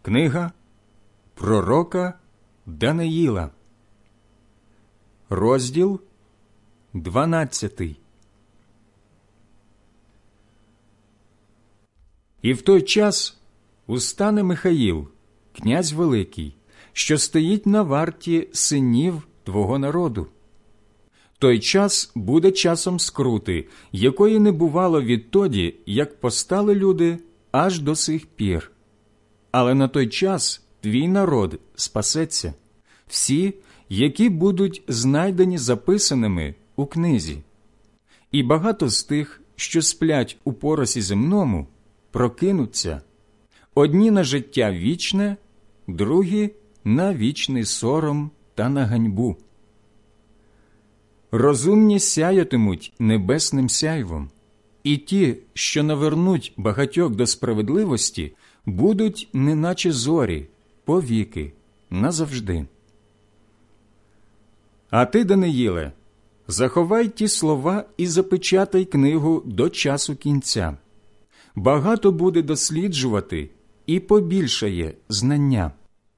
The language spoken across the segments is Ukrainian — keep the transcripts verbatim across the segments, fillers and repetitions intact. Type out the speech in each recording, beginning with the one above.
Книга пророка Даниїла, розділ дванадцятий. І в той час устане Михаїл, князь великий, що стоїть на варті синів твого народу. Той час буде часом скрути, якої не бувало відтоді, як постали люди, аж до сих пір. Але на той час твій народ спасеться, всі, які будуть знайдені записаними у книзі. І багато з тих, що сплять у поросі земному, прокинуться, одні на життя вічне, другі на вічний сором та на ганьбу. Розумні сяятимуть небесним сяйвом, і ті, що навернуть багатьох до справедливості, будуть неначе зорі, повіки, назавжди. А ти, Даниїле, заховай ті слова і запечатай книгу до часу кінця. Багато буде досліджувати і побільшає знання.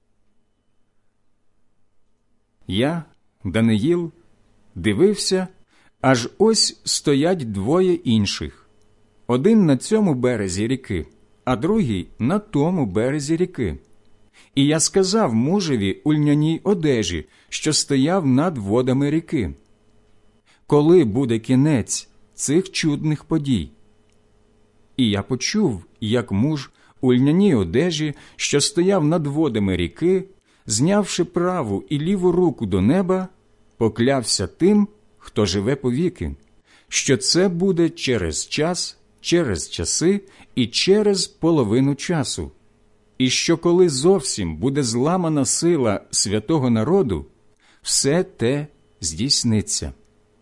Я, Даниїл, дивився, аж ось стоять двоє інших. Один на цьому березі ріки, а другий на тому березі ріки. І я сказав мужеві у льняній одежі, що стояв над водами ріки: коли буде кінець цих чудних подій? І я почув, як муж у льняній одежі, що стояв над водами ріки, знявши праву і ліву руку до неба, поклявся тим, хто живе повіки, що це буде через час, через часи і через половину часу, і що коли зовсім буде зламана сила святого народу, все те здійсниться.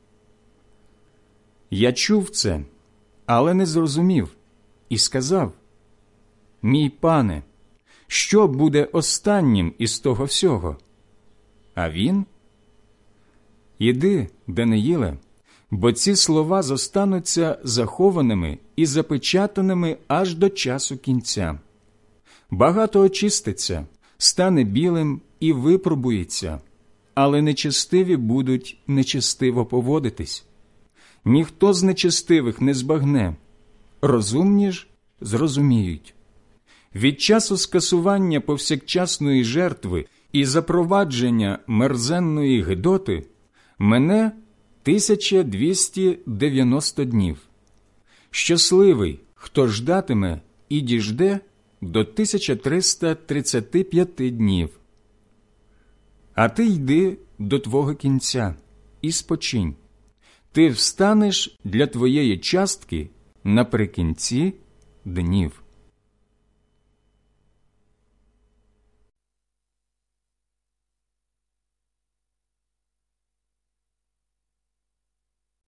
Я чув це, але не зрозумів, і сказав: «Мій пане, що буде останнім із того всього?» А він: «Іди, Даниїле, бо ці слова зостануться захованими і запечатаними аж до часу кінця. Багато очиститься, стане білим і випробується, але нечестиві будуть нечестиво поводитись. Ніхто з нечестивих не збагне, розумні ж зрозуміють. Від часу скасування повсякчасної жертви і запровадження мерзенної гидоти мене тисяча двісті дев'яносто днів. Щасливий, хто ждатиме і діжде до тисяча триста тридцяти п'яти днів. А ти йди до твого кінця і спочинь. Ти встанеш для твоєї частки наприкінці днів».